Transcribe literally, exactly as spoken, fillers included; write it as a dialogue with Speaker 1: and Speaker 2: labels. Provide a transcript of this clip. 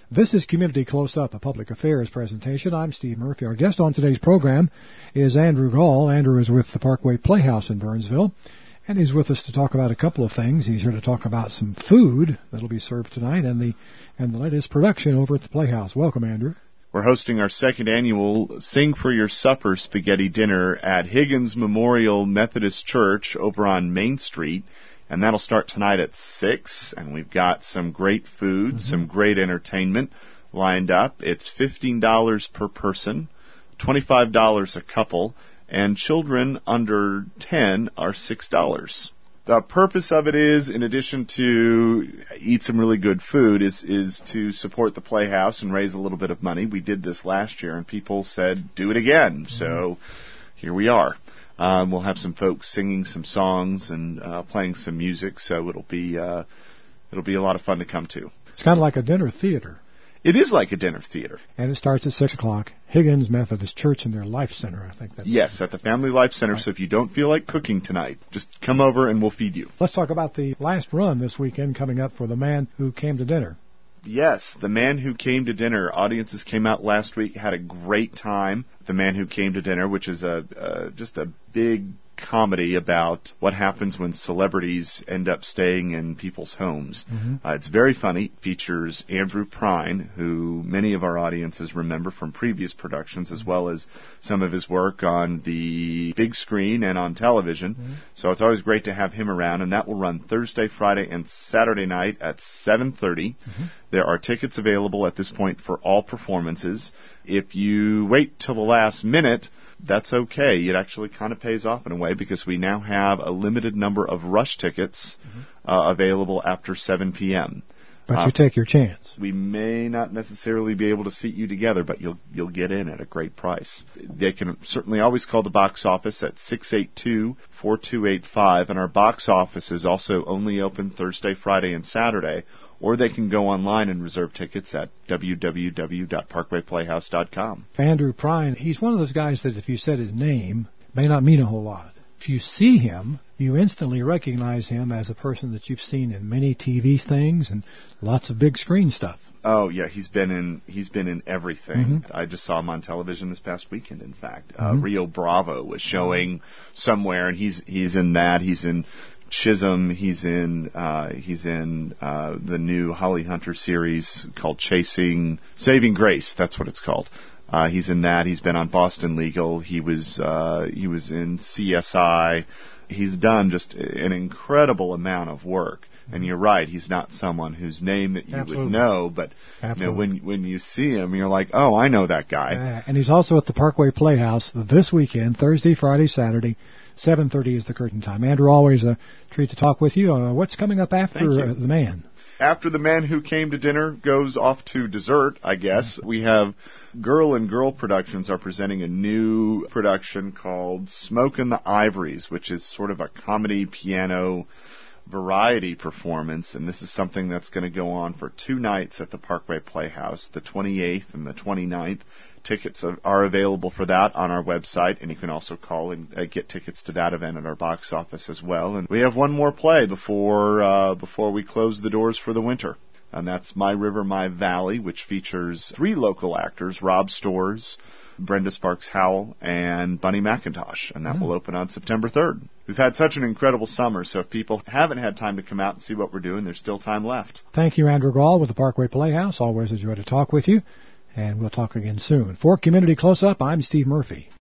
Speaker 1: This is Community Close-Up, a public affairs presentation. I'm Steve Murphy. Our guest on today's program is Andrew Gall. Andrew is with the Parkway Playhouse in Burnsville, and he's with us to talk about a couple of things. He's here to talk about some food that'll be served tonight and the and the latest production over at the Playhouse. Welcome, Andrew.
Speaker 2: We're hosting our second annual Sing for Your Supper Spaghetti Dinner at Higgins Memorial Methodist Church over on Main Street. And that'll start tonight at six, and we've got some great food, mm-hmm. some great entertainment lined up. It's fifteen dollars per person, twenty-five dollars a couple, and children under ten are six dollars. The purpose of it is, in addition to eat some really good food, is is to support the Playhouse and raise a little bit of money. We did this last year, and people said, do it again. Mm-hmm. So here we are. Um, we'll have some folks singing some songs and uh, playing some music, so it'll be uh, it'll be a lot of fun to come to.
Speaker 1: It's kind of like a dinner theater.
Speaker 2: It is like a dinner theater.
Speaker 1: And it starts at six o'clock. Higgins Methodist Church in their Life Center, I think that's
Speaker 2: Yes, at the Family Life Center, right. So if you don't feel like cooking tonight, just come over and we'll feed you.
Speaker 1: Let's talk about the last run this weekend coming up for The Man Who Came to Dinner.
Speaker 2: Yes, The Man Who Came to Dinner. Audiences came out last week, had a great time. The Man Who Came to Dinner, which is a uh, just a big comedy about what happens when celebrities end up staying in people's homes. Mm-hmm. Uh, it's very funny. It features Andrew Prine, who many of our audiences remember from previous productions, as well as some of his work on the big screen and on television. Mm-hmm. So it's always great to have him around, and that will run Thursday, Friday, and Saturday night at seven thirty. Mm-hmm. There are tickets available at this point for all performances. If you wait till the last minute, that's okay. It actually kind of pays off in a way because we now have a limited number of rush tickets mm-hmm. uh, available after seven p.m.
Speaker 1: But
Speaker 2: uh,
Speaker 1: you take your chance.
Speaker 2: We may not necessarily be able to seat you together, but you'll you'll get in at a great price. They can certainly always call the box office at six eight two, four two eight five, and our box office is also only open Thursday, Friday, and Saturday, or they can go online and reserve tickets at w w w dot parkway playhouse dot com.
Speaker 1: Andrew Prine, he's one of those guys that if you said his name, may not mean a whole lot. If you see him, you instantly recognize him as a person that you've seen in many T V things and lots of big screen stuff. Oh
Speaker 2: yeah, he's been in he's been in everything. Mm-hmm. I just saw him on television this past weekend. In fact, mm-hmm. uh, Rio Bravo was showing somewhere, and he's he's in that. He's in Chisholm. He's in uh, he's in uh, the new Holly Hunter series called Chasing Saving Grace. That's what it's called. Uh, he's in that. He's been on Boston Legal. He was uh, he was in C S I. He's done just an incredible amount of work. And you're right, he's not someone whose name that you
Speaker 1: Absolutely.
Speaker 2: would know, but you know, when when you see him, you're like, oh, I know that guy.
Speaker 1: Uh, and he's also at the Parkway Playhouse this weekend, Thursday, Friday, Saturday. seven thirty is the curtain time. Andrew, always a treat to talk with you. Uh, what's coming up after uh, The Man?
Speaker 2: After The Man Who Came to Dinner goes off to dessert, I guess, we have Girl and Girl Productions are presenting a new production called Smoke and the Ivories, which is sort of a comedy piano variety performance, and this is something that's going to go on for two nights at the Parkway Playhouse, the twenty-eighth and the twenty-ninth. Tickets are available for that on our website, and you can also call and uh, get tickets to that event at our box office as well. And we have one more play before uh, before we close the doors for the winter, and that's My River, My Valley, which features three local actors, Rob Storrs, Brenda Sparks Howell, and Bunny McIntosh, and that mm. will open on September third. We've had such an incredible summer, so if people haven't had time to come out and see what we're doing, there's still time left.
Speaker 1: Thank you, Andrew Gall with the Parkway Playhouse. Always a joy to talk with you, and we'll talk again soon. For Community Close-Up, I'm Steve Murphy.